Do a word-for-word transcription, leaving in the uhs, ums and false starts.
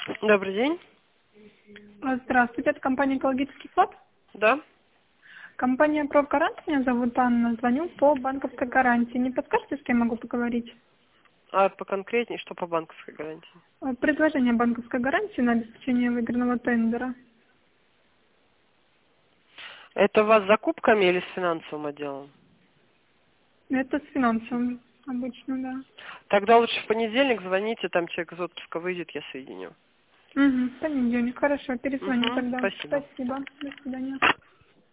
Добрый день. А, Здравствуйте, это компания «Экологический флот». Да. Компания «Профгарант», меня зовут Анна, звоню по банковской гарантии. Не подскажете, с кем могу поговорить? А поконкретнее, что по банковской гарантии? А, Предложение банковской гарантии на обеспечение выигранного тендера. Это у вас с закупками или с финансовым отделом? Это с финансовым обычно, да. Тогда лучше в понедельник звоните, там человек из отпуска выйдет, я соединю. Угу, в понедельник, хорошо, перезвоню Угу, тогда. спасибо. Спасибо, до свидания.